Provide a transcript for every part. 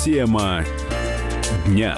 Тема дня.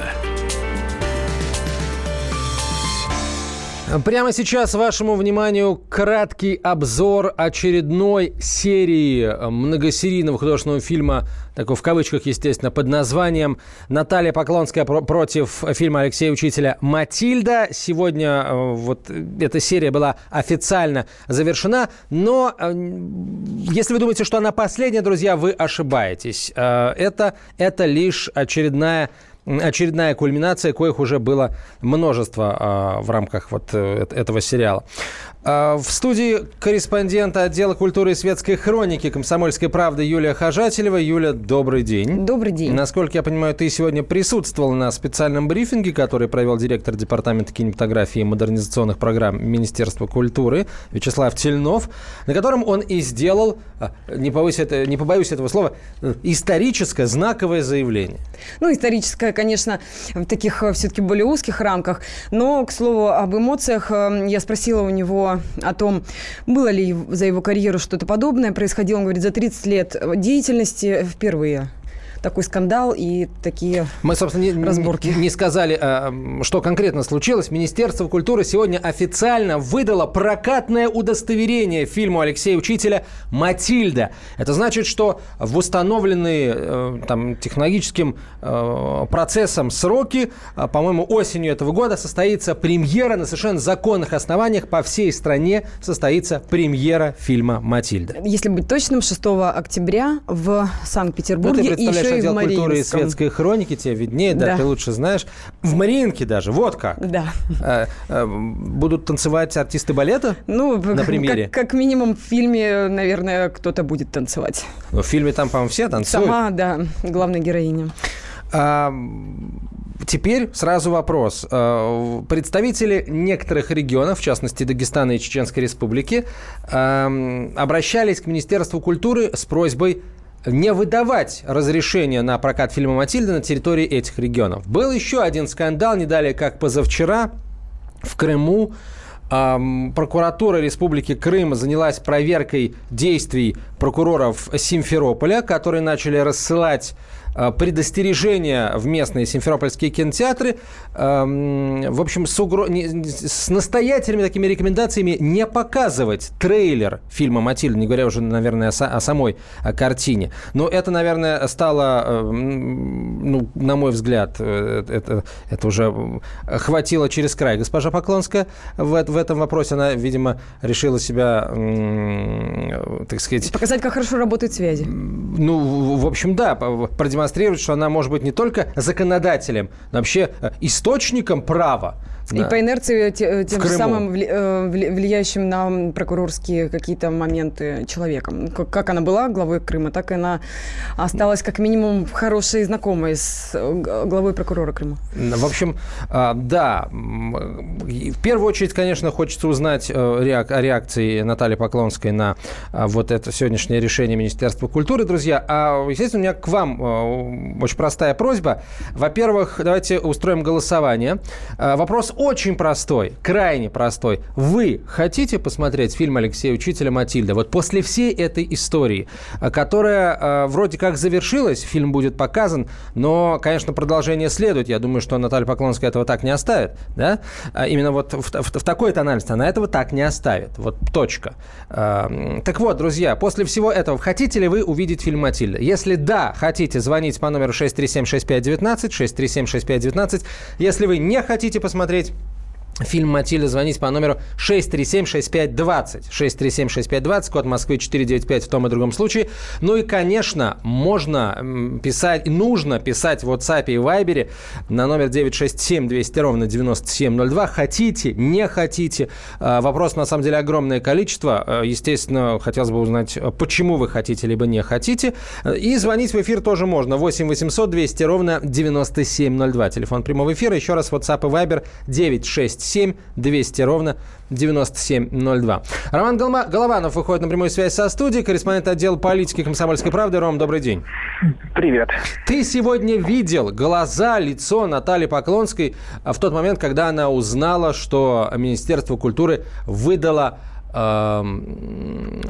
Прямо сейчас вашему вниманию краткий обзор очередной серии многосерийного художественного фильма, такой в кавычках, естественно, под названием «Наталья Поклонская против фильма Алексея Учителя «Матильда». Сегодня вот эта серия была официально завершена, но если вы думаете, что она последняя, друзья, вы ошибаетесь. Это лишь очередная кульминация, коих уже было множество в рамках вот этого сериала. В студии корреспондент отдела культуры и светской хроники «Комсомольской правды» Юлия Хожателева. Юля, добрый день. Добрый день. Насколько я понимаю, ты сегодня присутствовала на специальном брифинге, который провел директор департамента кинематографии и модернизационных программ Министерства культуры Вячеслав Тельнов, на котором он и сделал, не побоюсь этого слова, историческое знаковое заявление. Ну, историческое, конечно, в таких все-таки более узких рамках. Но, к слову, об эмоциях я спросила у него о том, было ли за его карьеру что-то подобное. Происходило, он говорит, за 30 лет деятельности впервые такой скандал и такие Мы, собственно, разборки. Не сказали, что конкретно случилось. Министерство культуры сегодня официально выдало прокатное удостоверение фильму Алексея Учителя «Матильда». Это значит, что в установленные технологическим процессом сроки, по-моему, осенью этого года состоится премьера на совершенно законных основаниях. По всей стране состоится премьера фильма «Матильда». Если быть точным, 6 октября в Санкт-Петербурге и еще отдел в культуры и светской хроники, тебе виднее, да, ты лучше знаешь. В Мариинке даже, вот как. Да. Будут танцевать артисты балета на премьере? Как минимум в фильме, наверное, кто-то будет танцевать. В фильме там, по-моему, все танцуют. Сама, да, главная героиня. Теперь сразу вопрос. Представители некоторых регионов, в частности Дагестана и Чеченской Республики, обращались к Министерству культуры с просьбой не выдавать разрешение на прокат фильма «Матильда» на территории этих регионов. Был еще один скандал, не далее как позавчера, в Крыму. Прокуратура Республики Крым занялась проверкой действий прокуроров Симферополя, которые начали рассылать предостережения в местные симферопольские кинотеатры, в общем, с настоятельными такими рекомендациями не показывать трейлер фильма «Матильда», не говоря уже, наверное, о самой картине. Но это, наверное, стало, на мой взгляд, это уже хватило через край. Госпожа Поклонская в этом вопросе, она, видимо, решила себя, так сказать... Показать, как хорошо работают связи. В общем, да, продемонстрировать, что она может быть не только законодателем, но вообще источником права. И по инерции тем же самым влияющим на прокурорские какие-то моменты человеком. Как она была главой Крыма, так и она осталась как минимум хорошей знакомой с главой прокурора Крыма. В общем, да. В первую очередь, конечно, хочется узнать о реакции Натальи Поклонской на вот это сегодняшнее решение Министерства культуры, друзья. Естественно, у меня к вам очень простая просьба. Во-первых, давайте устроим голосование. Вопрос очень простой, крайне простой. Вы хотите посмотреть фильм Алексея Учителя «Матильда»? Вот после всей этой истории, которая вроде как завершилась, фильм будет показан, но, конечно, продолжение следует. Я думаю, что Наталья Поклонская этого так не оставит. Да? Именно вот в такой тональности она этого так не оставит. Вот точка. Так вот, друзья, после всего этого, хотите ли вы увидеть фильм «Матильда»? Если да, хотите, звоните по номеру 637-6519, 637-6519. Если вы не хотите посмотреть фильм «Матильда», звоните по номеру 637-6520. 637-6520, код Москвы 495 в том и другом случае. Ну и, конечно, можно писать, нужно писать в WhatsApp и Viber на номер 967-200-97-02. Хотите, не хотите. Вопрос, на самом деле, огромное количество. Естественно, хотелось бы узнать, почему вы хотите, либо не хотите. И звонить в эфир тоже можно. 8-800-200-97-02. Телефон прямого эфира. Еще раз, WhatsApp и Viber 967-200-97-02. Роман Голованов выходит на прямую связь со студией, корреспондент отдела политики «Комсомольской правды». Ром, добрый день. Привет. Ты сегодня видел глаза, лицо Натальи Поклонской в тот момент, когда она узнала, что Министерство культуры выдало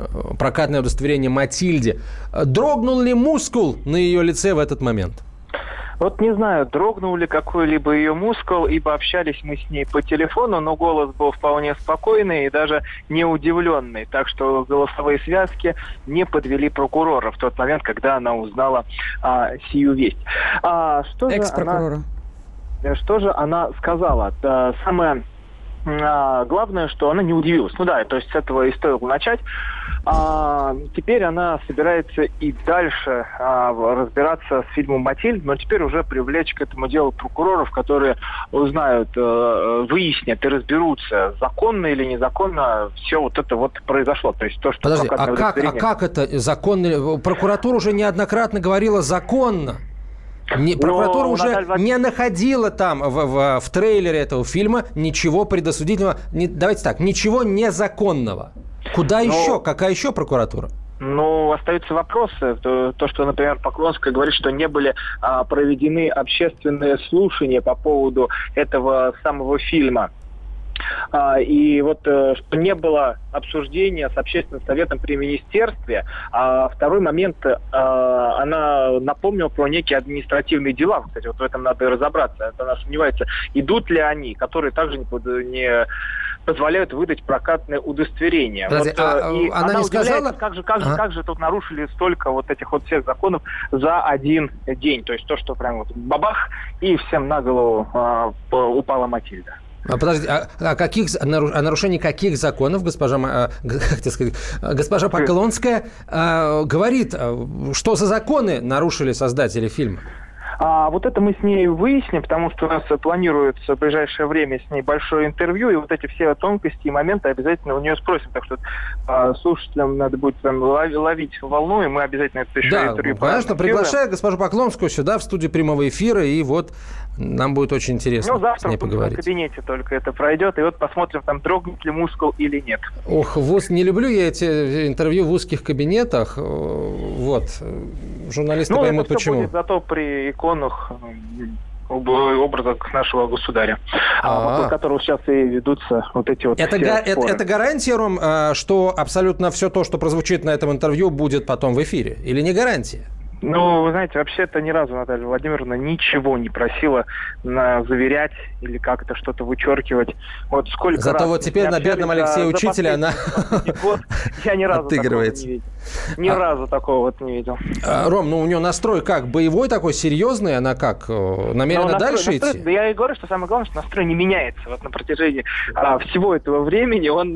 прокатное удостоверение «Матильде». Дрогнул ли мускул на ее лице в этот момент? Вот не знаю, дрогнул ли какой-либо ее мускул, ибо общались мы с ней по телефону, но голос был вполне спокойный и даже не удивленный. Так что голосовые связки не подвели прокурора в тот момент, когда она узнала сию весть. Экс-прокурора. Что же она сказала? Самое главное, что она не удивилась. Ну да, то есть с этого и стоило начать. Теперь она собирается и дальше разбираться с фильмом «Матильда», но теперь уже привлечь к этому делу прокуроров, которые узнают, выяснят и разберутся, законно или незаконно все вот это вот произошло. То есть то, что... Подожди, как это законно? Прокуратура уже неоднократно говорила законно. Прокуратура уже не находила там в трейлере этого фильма ничего предосудительного. Давайте так, ничего незаконного. Куда еще? Какая еще прокуратура? Ну, остаются вопросы. То, что, например, Поклонская говорит, что не были проведены общественные слушания по поводу этого самого фильма. И вот что не было обсуждения с общественным советом при министерстве. Второй момент, она напомнила про некие административные дела. Кстати, вот в этом надо и разобраться. Она сомневается, идут ли они, которые также не позволяют выдать прокатное удостоверение. Подожди, вот, она не сказала... Как же тут нарушили столько вот этих вот всех законов за один день. То есть то, что прям вот бабах, и всем на голову упала Матильда. Подожди, о нарушении каких законов госпожа Поклонская говорит? Что за законы нарушили создатели фильма? Вот это мы с ней выясним, потому что у нас планируется в ближайшее время с ней большое интервью, и вот эти все тонкости и моменты обязательно у нее спросим. Так что слушателям надо будет прям ловить волну, и мы обязательно это еще интервью. Да, конечно, приглашаю госпожу Поклонскую сюда, в студию прямого эфира, и вот нам будет очень интересно с ней поговорить. В кабинете только это пройдет, и вот посмотрим, там дрогнет ли мускул или нет. Ох, не люблю я эти интервью в узких кабинетах. Вот. Журналисты поймут, почему. Будет зато при иконах образах нашего государя, вокруг которого сейчас и ведутся вот эти вот споры. Это гарантия, Ром, что абсолютно все то, что прозвучит на этом интервью, будет потом в эфире? Или не гарантия? Ну, вы знаете, вообще-то ни разу Наталья Владимировна ничего не просила заверять или как-то что-то вычеркивать. Вот сколько Зато раз вот теперь на бедном Алексее Учителе она я ни разу отыгрывается. Такого не видел. Ни разу такого вот не видел. Ром, у нее настрой как? Боевой такой, серьезный? Она как? Намерена дальше идти? Да я и говорю, что самое главное, что настрой не меняется. Вот на протяжении всего этого времени он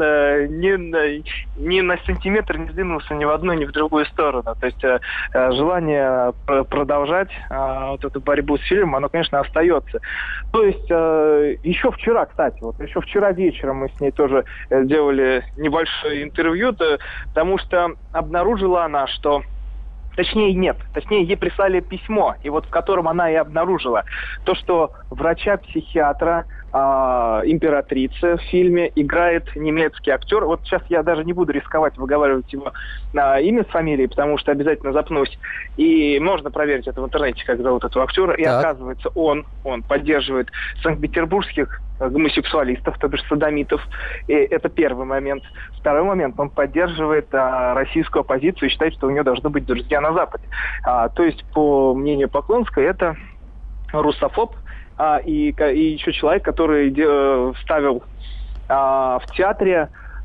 ни на сантиметр не сдвинулся ни в одну, ни в другую сторону. То есть желание продолжать вот эту борьбу с фильмом, оно, конечно, остается. То есть еще вчера, кстати, еще вчера вечером мы с ней тоже делали небольшое интервью, потому что обнаружила она, что... Точнее, ей прислали письмо, и вот в котором она и обнаружила то, что врача-психиатра императрицы в фильме играет немецкий актер. Вот сейчас я даже не буду рисковать выговаривать его имя с фамилией, потому что обязательно запнусь. И можно проверить это в интернете, как зовут этого актера. И оказывается, он поддерживает санкт-петербургских гомосексуалистов, то бишь содомитов. И это первый момент. Второй момент, он поддерживает российскую оппозицию и считает, что у нее должны быть друзья на Западе. То есть, по мнению Поклонской, это русофоб, и еще человек, который ставил в театре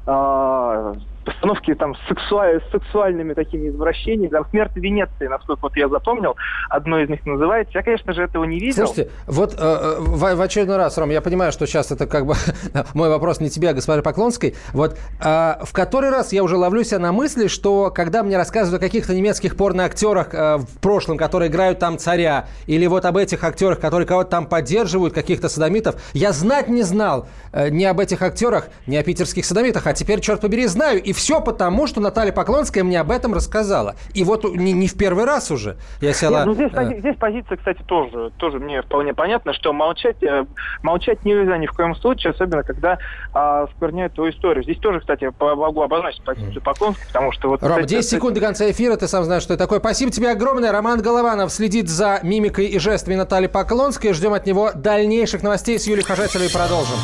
постановки там с сексуальными такими извращениями. Там «Смерть в Венеции», насколько вот я запомнил, одно из них называется. Я, конечно же, этого не видел. Слушайте, вот в очередной раз, Ром, я понимаю, что сейчас это как бы мой вопрос не тебе, а госпоже Поклонской. Вот в который раз я уже ловлю себя на мысли, что когда мне рассказывают о каких-то немецких порноактерах в прошлом, которые играют там царя, или вот об этих актерах, которые кого-то там поддерживают, каких-то содомитов, я знать не знал ни об этих актерах, ни о питерских содомитах, а теперь, черт побери, знаю. И все потому, что Наталья Поклонская мне об этом рассказала. И вот не в первый раз уже я села... Здесь позиция, кстати, тоже мне вполне понятно, что молчать нельзя ни в коем случае, особенно когда скверняют твою историю. Здесь тоже, кстати, могу обозначить позицию Поклонской, потому что... Вот, Рома, 10 секунд до конца эфира, ты сам знаешь, что это такое. Спасибо тебе огромное. Роман Голованов следит за мимикой и жестами Натальи Поклонской. Ждем от него дальнейших новостей. С Юлией Хожателевой продолжим.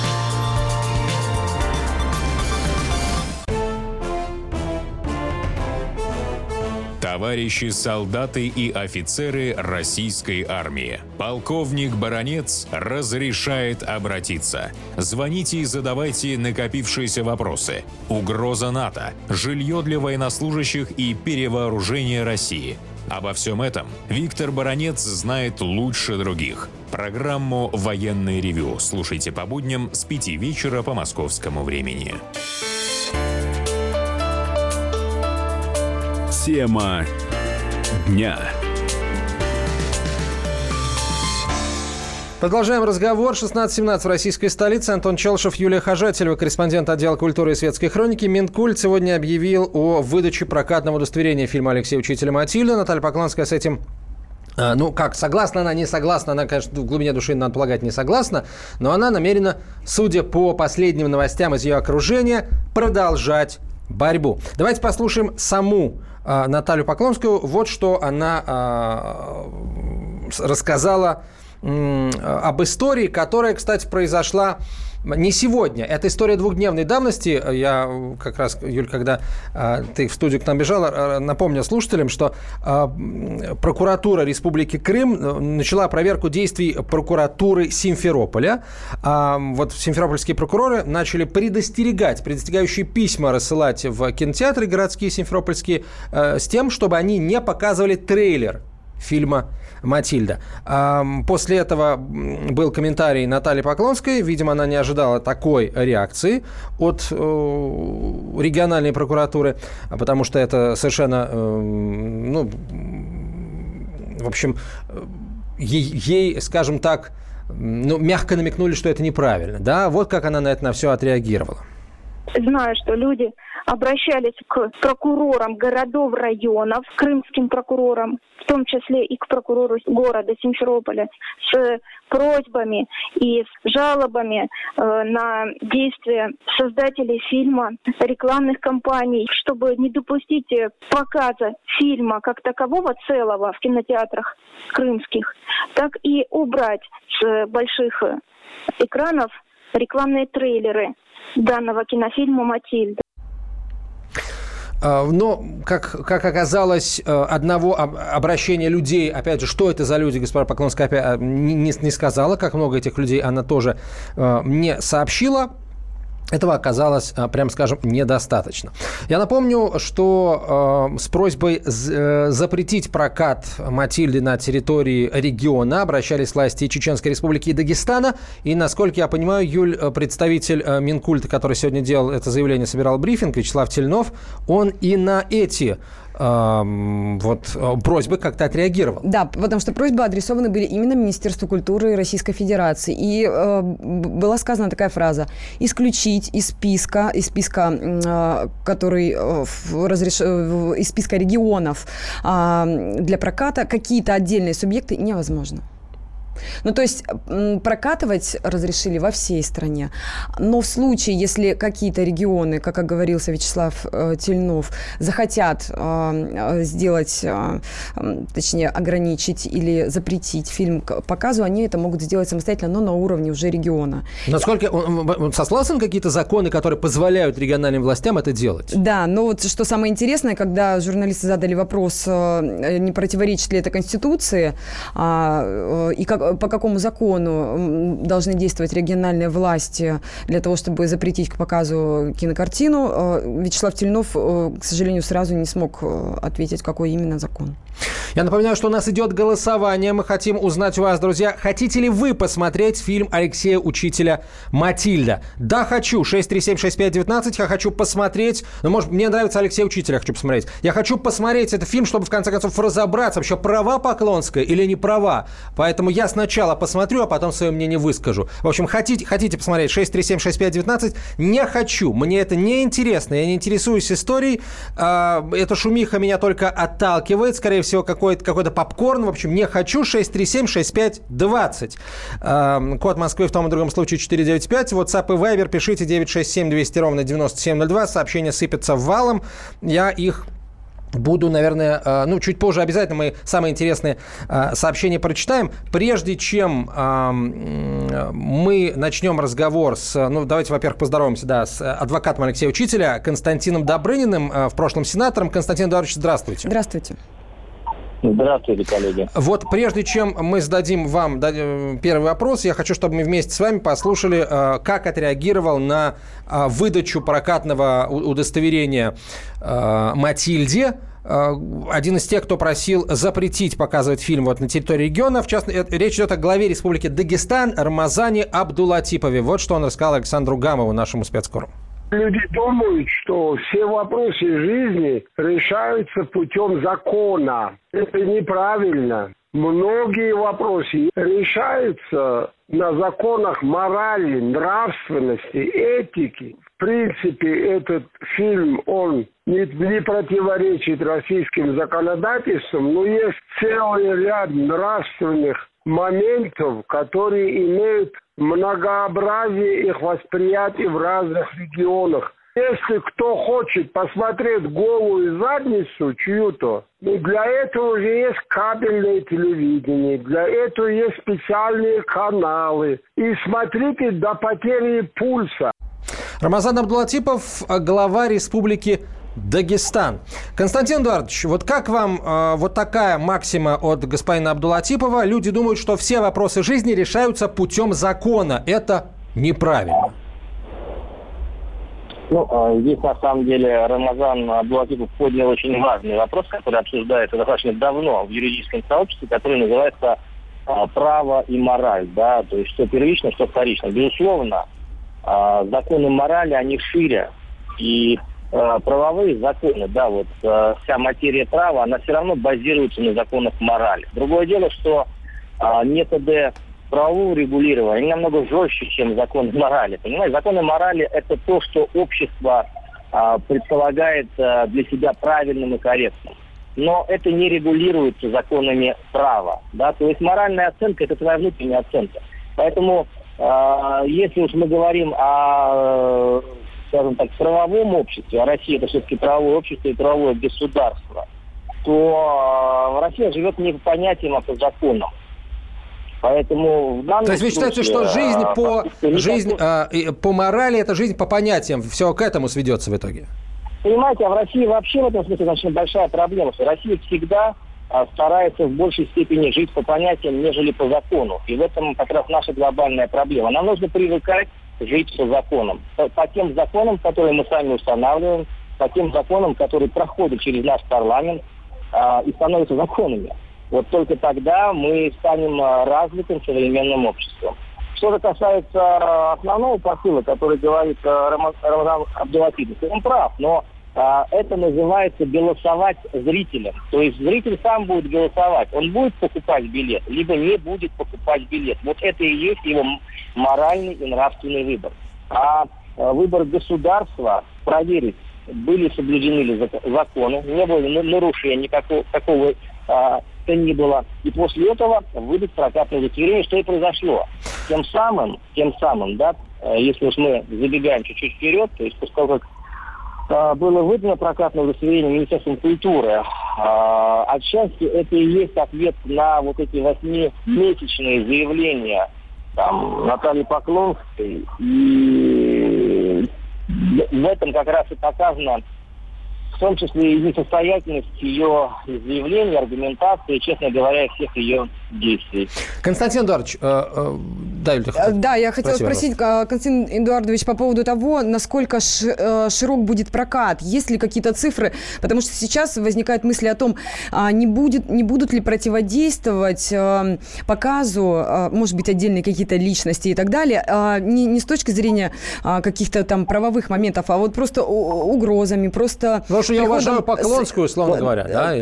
Товарищи солдаты и офицеры российской армии. Полковник Баранец разрешает обратиться. Звоните и задавайте накопившиеся вопросы. Угроза НАТО, жилье для военнослужащих и перевооружение России. Обо всем этом Виктор Баранец знает лучше других. Программу «Военный ревю» слушайте по будням с 5 вечера по московскому времени. Тема дня. Продолжаем разговор. 16:17 в российской столице. Антон Челшев, Юлия Хожателева, корреспондент отдела культуры и светской хроники. Минкульт сегодня объявил о выдаче прокатного удостоверения фильма Алексея Учителя «Матильда». Наталья Поклонская с этим... согласна она, не согласна, она, конечно, в глубине души, надо полагать, не согласна, но она намерена, судя по последним новостям из ее окружения, продолжать борьбу. Давайте послушаем саму Наталью Поклонскую. Вот что она рассказала об истории, которая, кстати, произошла не сегодня. Это история двухдневной давности. Я как раз, Юль, когда ты в студию к нам бежала, напомню слушателям, что прокуратура Республики Крым начала проверку действий прокуратуры Симферополя. Вот симферопольские прокуроры начали предостерегающие письма рассылать в кинотеатры городские симферопольские с тем, чтобы они не показывали трейлер фильма «Матильда». После этого был комментарий Натальи Поклонской. Видимо, она не ожидала такой реакции от региональной прокуратуры, потому что это совершенно, в общем, ей, скажем так, мягко намекнули, что это неправильно. Да? Вот как она на все отреагировала. Знаю, что люди обращались к прокурорам городов, районов, крымским прокурорам, в том числе и к прокурору города Симферополя, с просьбами и с жалобами на действия создателей фильма, рекламных кампаний, чтобы не допустить показа фильма как такового целого в кинотеатрах крымских, так и убрать с больших экранов рекламные трейлеры данного кинофильма «Матильда». Но, как оказалось, одного обращения людей, опять же, что это за люди, госпожа Поклонская опять не сказала, как много этих людей она тоже не сообщила. Этого оказалось, прямо скажем, недостаточно. Я напомню, что с просьбой запретить прокат «Матильды» на территории региона обращались власти Чеченской Республики и Дагестана. И, насколько я понимаю, Юль, представитель Минкульта, который сегодня делал это заявление, собирал брифинг, Вячеслав Тельнов, он и на эти просьбы как-то отреагировал. Да, потому что просьбы адресованы были именно Министерству культуры Российской Федерации. И была сказана такая фраза: исключить из списка который из списка регионов для проката какие-то отдельные субъекты невозможно. Ну, то есть прокатывать разрешили во всей стране. Но в случае, если какие-то регионы, как оговорился Вячеслав Тельнов, захотят сделать, точнее, ограничить или запретить фильм к показу, они это могут сделать самостоятельно, но на уровне уже региона. Насколько он сослался на какие-то законы, которые позволяют региональным властям это делать? Да, но вот что самое интересное, когда журналисты задали вопрос, не противоречит ли это Конституции, и по какому закону должны действовать региональные власти для того, чтобы запретить к показу кинокартину, Вячеслав Тельнов, к сожалению, сразу не смог ответить, какой именно закон. Я напоминаю, что у нас идет голосование. Мы хотим узнать у вас, друзья, хотите ли вы посмотреть фильм Алексея Учителя «Матильда»? Да, хочу. 6376519. Я хочу посмотреть. Может, мне нравится Алексей Учитель, я хочу посмотреть. Я хочу посмотреть этот фильм, чтобы в конце концов разобраться, вообще права Поклонская или не права. Поэтому я сначала посмотрю, а потом свое мнение выскажу. В общем, хотите посмотреть 6376519? Не хочу. Мне это не интересно. Я не интересуюсь историей. Эта шумиха меня только отталкивает. Скорее всего, какой-то попкорн. В общем, не хочу. 6376520. Код Москвы в том и другом случае 495. WhatsApp и Viber пишите 967-200-97-02. Сообщения сыпятся валом. Я их Буду, наверное, чуть позже обязательно мы самые интересные сообщения прочитаем. Прежде чем мы начнем разговор давайте, во-первых, поздороваемся, с адвокатом Алексея Учителя, Константином Добрыниным, в прошлом сенатором. Константин Эдуардович, здравствуйте. Здравствуйте. Здравствуйте, коллеги. Вот прежде чем мы зададим вам первый вопрос, я хочу, чтобы мы вместе с вами послушали, как отреагировал на выдачу прокатного удостоверения Матильде один из тех, кто просил запретить показывать фильм на территории региона. В частности, речь идет о главе Республики Дагестан Рамазане Абдулатипове. Вот что он рассказал Александру Гамову, нашему спецкору. Люди думают, что все вопросы жизни решаются путем закона. Это неправильно. Многие вопросы решаются на законах морали, нравственности, этики. В принципе, этот фильм, он не противоречит российским законодательствам, но есть целый ряд нравственных моментов, которые имеют многообразие их восприятий в разных регионах. Если кто хочет посмотреть голую задницу чью-то, для этого уже есть кабельное телевидение, для этого есть специальные каналы. И смотрите до потери пульса. Рамазан Абдулатипов, глава Республики Дагестан. Константин Эдуардович, вот как вам вот такая максима от господина Абдулатипова? Люди думают, что все вопросы жизни решаются путем закона. Это неправильно. Здесь, на самом деле, Рамазан Абдулатипов поднял очень важный вопрос, который обсуждается достаточно давно в юридическом сообществе, который называется право и мораль. Да? То есть, что первично, что вторично. Безусловно, законы морали, они шире. И правовые законы, вся материя права, она все равно базируется на законах морали. Другое дело, что методы правового регулирования, они намного жестче, чем законы морали. Понимаете, законы морали – это то, что общество предполагает для себя правильным и корректным. Но это не регулируется законами права. Да? То есть моральная оценка – это твоя внутренняя оценка. Поэтому, если уж мы говорим о, скажем так, правовом обществе, а Россия – это все-таки правовое общество и правовое государство, то Россия живет не по понятиям, а по законам. Поэтому в данном То есть вы считаете, что жизнь по морали – это жизнь по понятиям, все к этому сведется в итоге? Понимаете, а в России вообще в этом смысле очень большая проблема, что Россия всегда старается в большей степени жить по понятиям, нежели по закону. И в этом как раз наша глобальная проблема. Нам нужно привыкать жить по законам. По тем законам, которые мы сами устанавливаем, по тем законам, которые проходят через наш парламент и становятся законами. Вот только тогда мы станем развитым современным обществом. Что же касается основного посыла, который говорит Рамазан Абдулатипов, он прав, но это называется голосовать зрителям. То есть зритель сам будет голосовать. Он будет покупать билет, либо не будет покупать билет. Вот это и есть его моральный и нравственный выбор. А выбор государства проверить, были соблюдены ли законы, не было нарушений какого то ни было. И после этого выдать прокатное удостоверение, что и произошло. Тем самым, да, если уж мы забегаем чуть-чуть вперед, то есть после того, как было выдано прокатное удостоверение Министерством культуры, отчасти это и есть ответ на вот эти 8-месячные заявления Натальи Поклонской. И в этом как раз и показано, в том числе и несостоятельность ее заявлений, аргументации, честно говоря, всех ее действий. Константин Эдуардович, да, я хотела спросить, Константин Эдуардович, по поводу того, насколько широк будет прокат, есть ли какие-то цифры, потому что сейчас возникает мысль о том, не будут ли противодействовать показу, может быть, отдельные какие-то личности и так далее, не с точки зрения каких-то там правовых моментов, а вот просто угрозами, просто... Потому что я уважаю Поклонскую, условно говоря, да?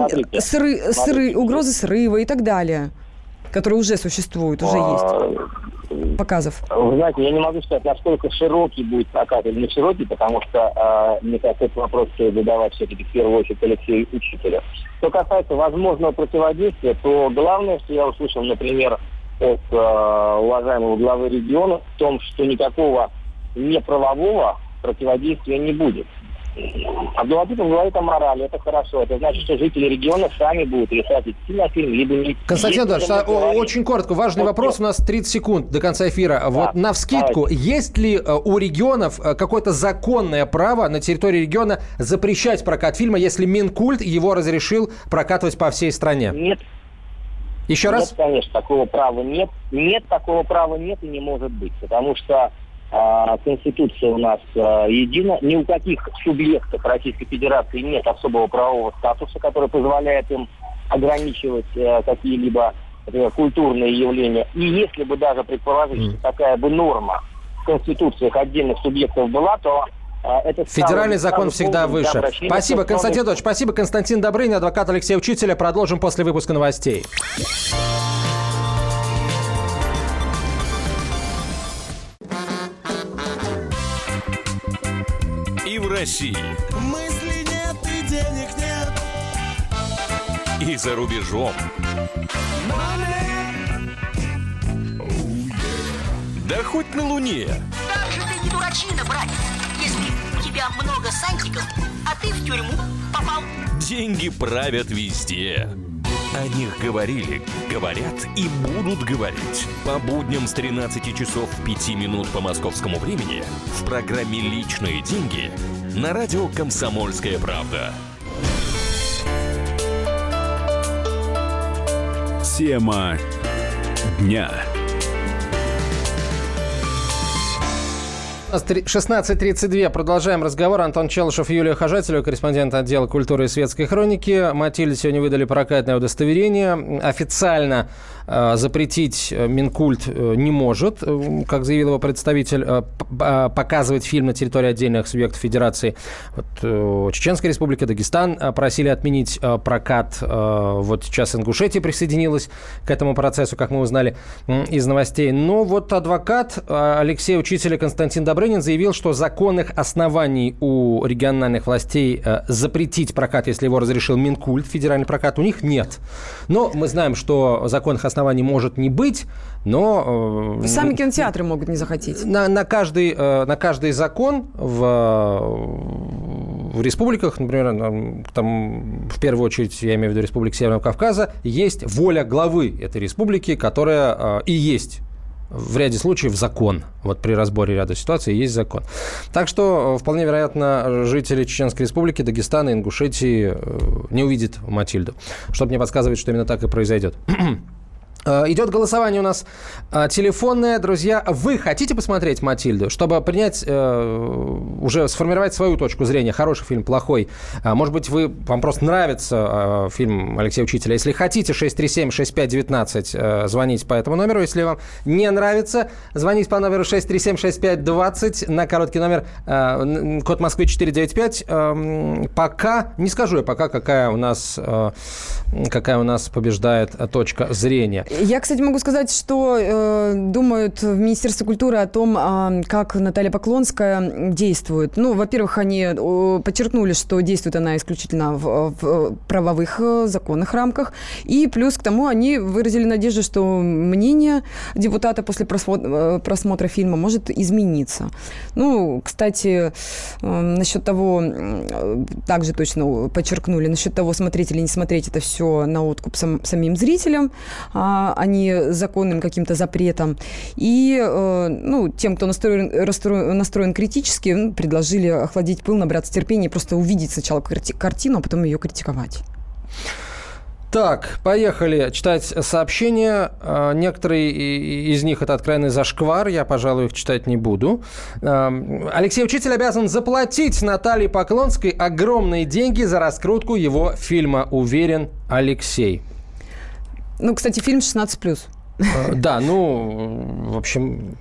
Угрозы срыва и так далее, которые уже существуют, уже есть показов. Вы знаете, я не могу сказать, насколько широкий будет прокат или не широкий, потому что, мне кажется, этот вопрос стоит задавать все-таки в первую очередь Алексею Учителю. Что касается возможного противодействия, то главное, что я услышал, например, от уважаемого главы региона, в том, что никакого неправового противодействия не будет. Абдулатипов говорит о морали, это хорошо. Это значит, что жители региона сами будут решать, идти на фильм, либо не идти. Константин Эдуардович, очень коротко, важный вопрос, у нас 30 секунд до конца эфира. Да, вот навскидку, есть ли у регионов какое-то законное право на территории региона запрещать прокат фильма, если Минкульт его разрешил прокатывать по всей стране? Нет. Еще раз? Нет, конечно, такого права нет. Нет, такого права нет и не может быть, потому что Конституция у нас едина. Ни у каких субъектов Российской Федерации нет особого правового статуса, который позволяет им ограничивать какие-либо культурные явления. И если бы даже предположить, что такая бы норма в конституциях отдельных субъектов была, то это федеральный закон всегда выше. Спасибо, Константин Эдуардович. Спасибо, Константин Добрынин, адвокат Алексея Учителя. Продолжим после выпуска новостей. И в России. Мысли нет и денег нет. И за рубежом. Да хоть на Луне. Как же ты не дурачина, братец, если у тебя много сантиков, а ты в тюрьму попал. Деньги правят везде. О них говорили, говорят и будут говорить. По будням с 13 часов 5 минут по московскому времени в программе «Личные деньги» на радио «Комсомольская правда». Тема дня. 16:32. Продолжаем разговор. Антон Челышев, Юлия Хожателева, корреспондент отдела культуры и светской хроники. Матильде сегодня выдали прокатное удостоверение. Официально запретить Минкульт не может, как заявил его представитель, показывать фильм на территории отдельных субъектов Федерации. Вот, Чеченская республика, Дагестан просили отменить прокат. Вот сейчас Ингушетия присоединилась к этому процессу, как мы узнали из новостей. Но вот адвокат Алексея Учителя Константин Добрынин заявил, что законных оснований у региональных властей запретить прокат, если его разрешил Минкульт, федеральный прокат, у них нет. Но мы знаем, что законных оснований может не быть, но... Сами кинотеатры могут не захотеть. На каждый закон в республиках, например, там, в первую очередь, я имею в виду Республику Северного Кавказа, есть воля главы этой республики, которая и есть в ряде случаев закон. Вот при разборе ряда ситуаций есть закон. Так что, вполне вероятно, жители Чеченской республики, Дагестана, Ингушетии не увидят Матильду. Что-то мне подсказывает, что именно так и произойдет. Идет голосование у нас телефонное. Друзья, вы хотите посмотреть «Матильду», чтобы принять, уже сформировать свою точку зрения? Хороший фильм, плохой? Может быть, вам просто нравится фильм Алексея Учителя? Если хотите, 637-6519, звоните по этому номеру. Если вам не нравится, звоните по номеру 637-6520 на короткий номер, код Москвы 495. Пока, не скажу я пока, какая у нас побеждает точка зрения. Я, кстати, могу сказать, что думают в Министерстве культуры о том, как Наталья Поклонская действует. Ну, во-первых, они подчеркнули, что действует она исключительно в правовых законных рамках. И плюс к тому они выразили надежду, что мнение депутата после просмотра фильма может измениться. Ну, кстати, насчет того, также точно подчеркнули, насчет того, смотреть или не смотреть, это все на откуп самим зрителям, а не законным каким-то запретом. И тем, кто настроен критически, предложили охладить пыл, набраться терпения и просто увидеть сначала картину, а потом ее критиковать. Так, поехали читать сообщения. Некоторые из них это откровенный зашквар. Я, пожалуй, их читать не буду. Алексей Учитель обязан заплатить Наталье Поклонской огромные деньги за раскрутку его фильма, уверен Алексей. Ну, кстати, фильм 16+. Да, в общем,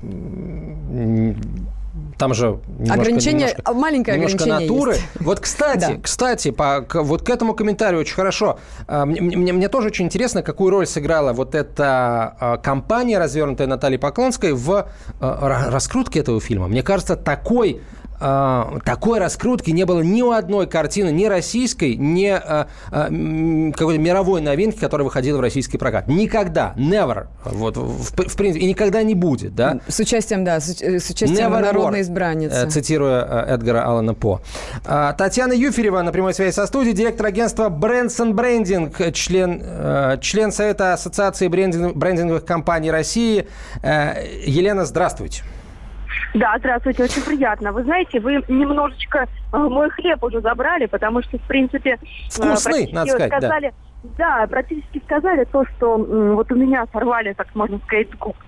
там же маленькое ограничение натуры. есть. Вот, кстати, вот к этому комментарию очень хорошо. Мне тоже очень интересно, какую роль сыграла вот эта кампания, развернутая Натальей Поклонской, в раскрутке этого фильма. Мне кажется, такой такой раскрутки не было ни у одной картины, ни российской, ни какой-то мировой новинки, которая выходила в российский прокат. Никогда. Never. Вот, в принципе, и никогда не будет, да? С участием, да, с участием народной избранницы. Цитируя Эдгара Аллана По. Татьяна Юферева на прямой связи со студией, директор агентства Branson Branding, член Совета Ассоциации брендинговых компаний России. Елена, здравствуйте. Да, здравствуйте, очень приятно. Вы знаете, вы немножечко мой хлеб уже забрали, потому что, в принципе... Вкусный, надо сказать, сказали, да, практически сказали то, что вот у меня сорвали, так можно сказать, с губ.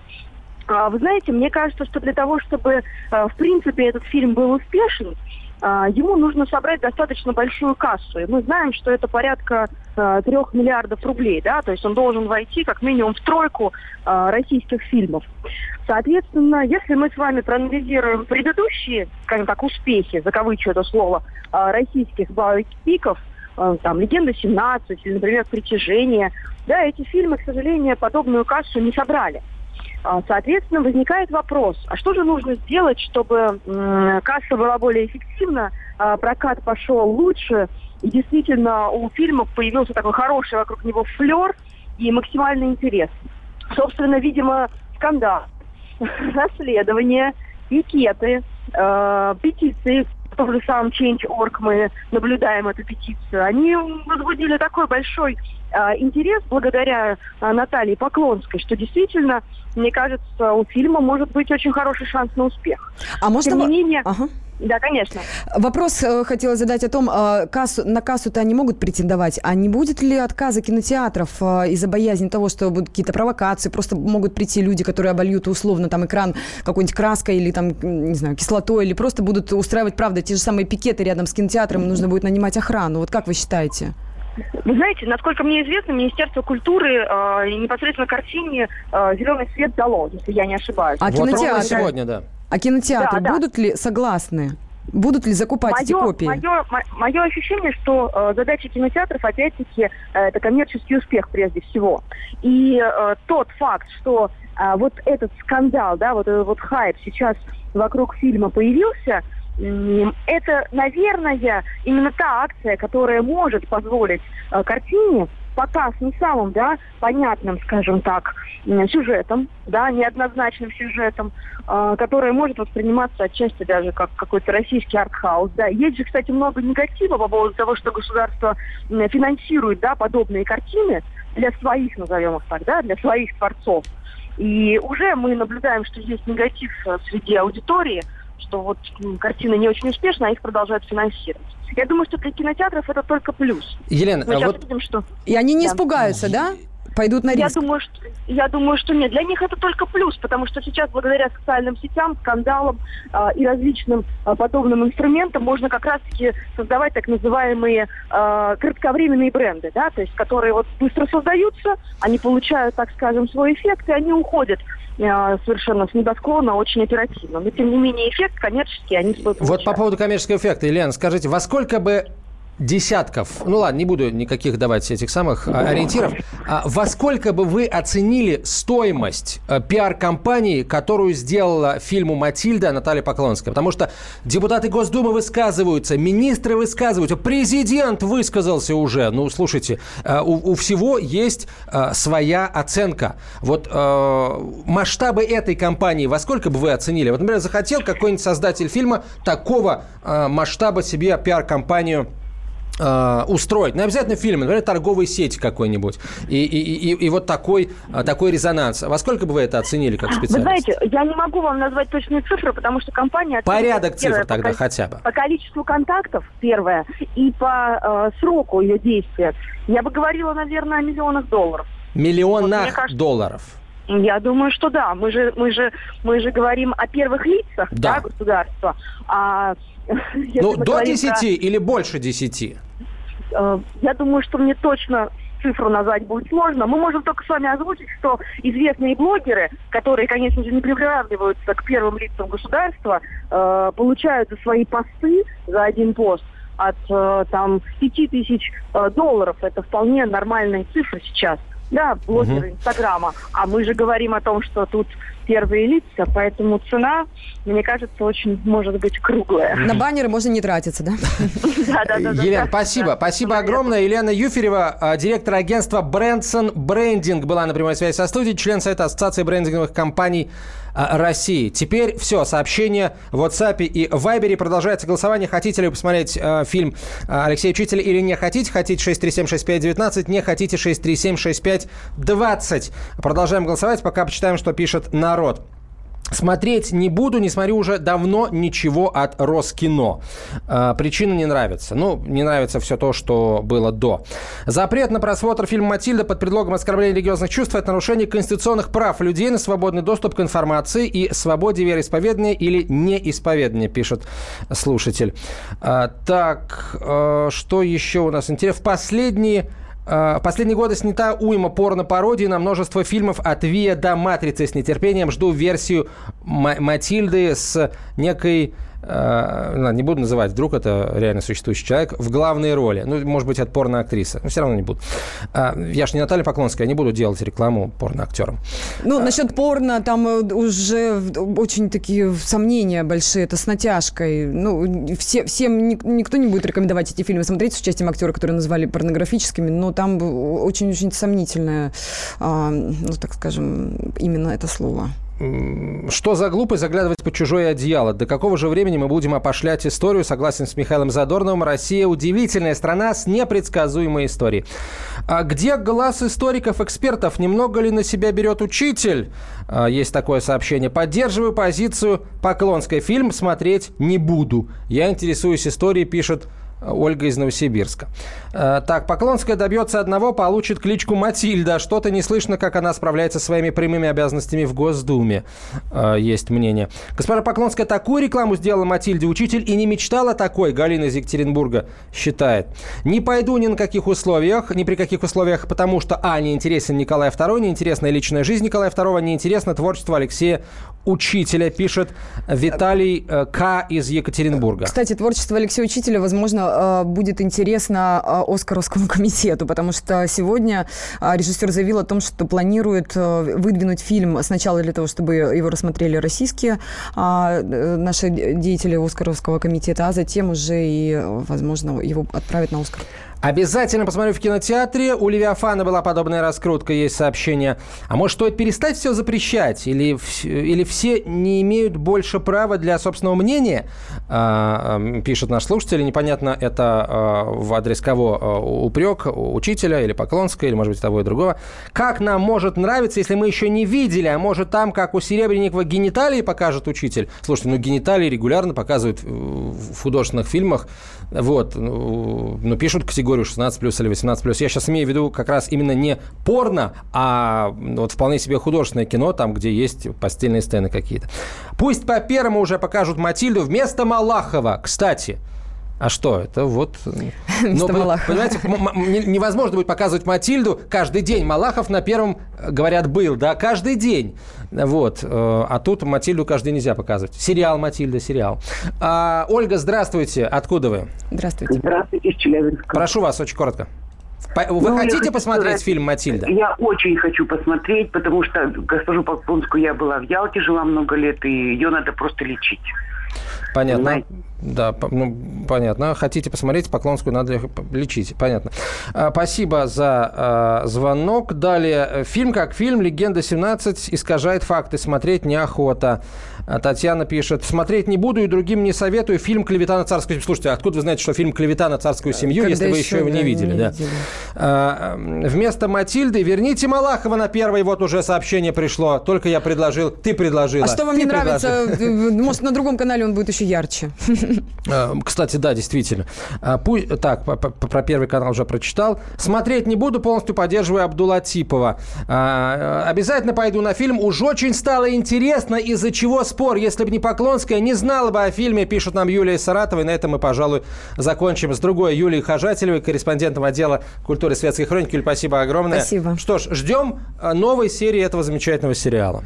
Вы знаете, мне кажется, что для того, чтобы, в принципе, этот фильм был успешен, ему нужно собрать достаточно большую кассу. И мы знаем, что это порядка 3 миллиардов рублей, да, то есть он должен войти как минимум в тройку российских фильмов. Соответственно, если мы с вами проанализируем предыдущие, скажем так, успехи, закавычу это слово, российских боевиков, там, «Легенда 17» или, например, «Притяжение», да, эти фильмы, к сожалению, подобную кассу не собрали. Соответственно, возникает вопрос, а что же нужно сделать, чтобы касса была более эффективна, прокат пошел лучше, и действительно у фильма появился такой хороший вокруг него флер и максимальный интерес. Собственно, видимо, скандал, расследования, пикеты, петиции, в том же самом Change.org мы наблюдаем эту петицию, они возбудили такой большой интерес благодаря Наталье Поклонской, что действительно, мне кажется, у фильма может быть очень хороший шанс на успех. А может, тем не менее... Ага. Да, конечно. Вопрос хотела задать о том, на кассу-то они могут претендовать, а не будет ли отказа кинотеатров из-за боязни того, что будут какие-то провокации, просто могут прийти люди, которые обольют условно там экран какой-нибудь краской или там, не знаю, кислотой, или просто будут устраивать, правда, те же самые пикеты рядом с кинотеатром, нужно будет нанимать охрану. Вот как вы считаете? Вы знаете, насколько мне известно, Министерство культуры непосредственно картине зеленый свет дало, если я не ошибаюсь. А вот кинотеатры сегодня, да. А кинотеатры будут ли согласны? Будут ли закупать эти копии? Мое ощущение, что задача кинотеатров, опять-таки, это коммерческий успех прежде всего. И тот факт, что вот этот скандал, да, вот этот вот хайп сейчас вокруг фильма появился, это, наверное, именно та акция, которая может позволить картине показ не самым, да, понятным, скажем так, сюжетом, да, неоднозначным сюжетом, который может восприниматься отчасти даже как какой-то российский артхаус, да. Есть же, кстати, много негатива по поводу того, что государство финансирует, да, подобные картины для своих, назовем их так, да, для своих творцов. И уже мы наблюдаем, что есть негатив среди аудитории, что вот картина не очень успешна, а их продолжают финансировать. Я думаю, что для кинотеатров это только плюс. Елена, мы сейчас видим, что... И они не испугаются, да? Пойдут на риск? Я думаю, что нет. Для них это только плюс, потому что сейчас благодаря социальным сетям, скандалам и различным подобным инструментам можно как раз-таки создавать так называемые кратковременные бренды, да, то есть которые вот быстро создаются, они получают, так скажем, свой эффект, и они уходят совершенно с небосклона очень оперативно. Но, тем не менее, эффект коммерческий они свой получают. Вот по поводу коммерческого эффекта, Елена, скажите, во сколько бы десятков, ну ладно, не буду никаких давать этих самых ориентиров, во сколько бы вы оценили стоимость пиар-компании, которую сделала фильму «Матильда» Наталья Поклонская? Потому что депутаты Госдумы высказываются, министры высказываются, президент высказался уже. Ну, слушайте, у всего есть своя оценка. Вот масштабы этой компании во сколько бы вы оценили? Вот, например, захотел какой-нибудь создатель фильма такого масштаба себе пиар-компанию устроить. Не обязательно фильм, например, торговые сети какой-нибудь. И вот такой резонанс. Во сколько бы вы это оценили как специалист? Вы знаете, я не могу вам назвать точные цифры, потому что компания... Порядок цифр тогда хотя бы. По количеству контактов, первое, и по сроку ее действия. Я бы говорила, наверное, о миллионах долларов. Миллионах долларов? Я думаю, что да. Мы же говорим о первых лицах, да, государства. Ну, до 10 или больше 10? Я думаю, что мне точно цифру назвать будет сложно. Мы можем только с вами озвучить, что известные блогеры, которые, конечно же, не приравниваются к первым лицам государства, получают за свои посты, за один пост, от там 5000 долларов. Это вполне нормальные цифры сейчас. Да, блогеры Инстаграма. А мы же говорим о том, что тут первые лица, поэтому цена, мне кажется, очень может быть круглая. На баннеры можно не тратиться, да? Да. Елена, спасибо. Спасибо огромное. Елена Юферева, директор агентства Брэнсон Брендинг, была на прямой связи со студией, член Совета Ассоциации брендинговых компаний России. Теперь все. Сообщения в WhatsApp и Viber. Продолжается голосование. Хотите ли вы посмотреть фильм Алексея Учителя или не хотите? Хотите 6376519, не хотите 6376520. Продолжаем голосовать, пока почитаем, что пишет народ. Смотреть не буду, не смотрю уже давно ничего от Роскино. Причина не нравится. Не нравится все то, что было до. Запрет на просмотр фильма «Матильда» под предлогом оскорбления религиозных чувств – это нарушение конституционных прав людей на свободный доступ к информации и свободе вероисповедания или неисповедания, пишет слушатель. Так, что еще у нас интересно? В последние годы снята уйма порно-пародий на множество фильмов от Вия до Матрицы. С нетерпением жду версию Матильды с некой... не буду называть, вдруг это реально существующий человек, в главной роли. Может быть, это порно-актриса. Но все равно не буду. Я ж не Наталья Поклонская, я не буду делать рекламу порно-актерам. Насчет порно, там уже очень такие сомнения большие. Это с натяжкой. Всем никто не будет рекомендовать эти фильмы смотреть с участием актера, которые назвали порнографическими, но там очень-очень сомнительное, так скажем, именно это слово. Что за глупость заглядывать под чужое одеяло? До какого же времени мы будем опошлять историю? Согласен с Михаилом Задорновым. Россия – удивительная страна с непредсказуемой историей. А где глаз историков-экспертов? Немного ли на себя берет учитель? Есть такое сообщение. Поддерживаю позицию Поклонской. Фильм смотреть не буду. Я интересуюсь историей, пишет Ольга из Новосибирска. Так, Поклонская добьется одного, получит кличку Матильда. Что-то не слышно, как она справляется со своими прямыми обязанностями в Госдуме. Есть мнение. Госпожа Поклонская такую рекламу сделала Матильде. Учитель и не мечтала такой. Галина из Екатеринбурга считает. Не пойду ни при каких условиях, потому что не интересен Николай II, не интересна личная жизнь Николая II, не интересно творчество Алексея Учителя, пишет Виталий К. из Екатеринбурга. Кстати, творчество Алексея Учителя, возможно, будет интересно Оскаровскому комитету, потому что сегодня режиссер заявил о том, что планирует выдвинуть фильм сначала для того, чтобы его рассмотрели российские наши деятели Оскаровского комитета, а затем уже и, возможно, его отправят на Оскар. Обязательно посмотрю в кинотеатре. У Левиафана была подобная раскрутка, есть сообщение. А может, стоит перестать все запрещать? Или все не имеют больше права для собственного мнения? Пишет наш слушатель. Непонятно, это в адрес кого упрек? Учителя или Поклонской, или, может быть, того и другого. Как нам может нравиться, если мы еще не видели? А может, там, как у Серебренникова, гениталии покажет учитель? Слушайте, гениталии регулярно показывают в художественных фильмах. Вот. Пишут категорию 16+, или 18+. Я сейчас имею в виду как раз именно не порно, а вполне себе художественное кино, там, где есть постельные сцены какие-то. Пусть по первому уже покажут Матильду вместо Малахова. Кстати, а что? Это понимаете, невозможно будет показывать Матильду каждый день. Малахов на первом, говорят, был, да, каждый день. А тут Матильду каждый день нельзя показывать. Сериал «Матильда», сериал. Ольга, здравствуйте. Откуда вы? Здравствуйте. Здравствуйте, из Челябинска. Прошу вас, очень коротко. Вы хотите посмотреть фильм «Матильда»? Я очень хочу посмотреть, потому что госпожу Поклонскую я была в Ялте, жила много лет, и ее надо просто лечить. Понятно. Знаете? Да, понятно. Хотите посмотреть, Поклонскую надо лечить. Понятно. Спасибо за звонок. Далее. Фильм как фильм. «Легенда 17» искажает факты. Смотреть неохота. Татьяна пишет. Смотреть не буду и другим не советую. Фильм «Клевета на царскую семью». Слушайте, откуда вы знаете, что фильм «Клевета на царскую семью», если вы еще его не видели? Да. Вместо Матильды верните Малахова на первый. Вот уже сообщение пришло. Только я предложил. Ты предложила. А что вам не нравится? Может, на другом канале он будет еще ярче. Кстати, да, действительно. Так, про Первый канал уже прочитал. Смотреть не буду, полностью поддерживаю Абдулатипова. Обязательно пойду на фильм. Уж очень стало интересно, из-за чего спор. Если бы не Поклонская, не знала бы о фильме, пишут нам Юлия из Саратова. И на этом мы, пожалуй, закончим с другой Юлией Хожателевой, корреспондентом отдела культуры и светской хроники. Юль, спасибо огромное. Спасибо. Что ж, ждем новой серии этого замечательного сериала.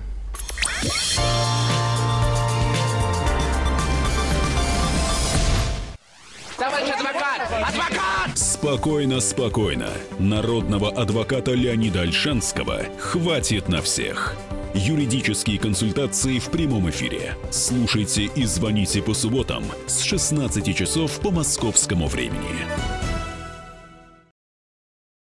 Спокойно, спокойно. Народного адвоката Леонида Ольшанского хватит на всех. Юридические консультации в прямом эфире. Слушайте и звоните по субботам с 16 часов по московскому времени.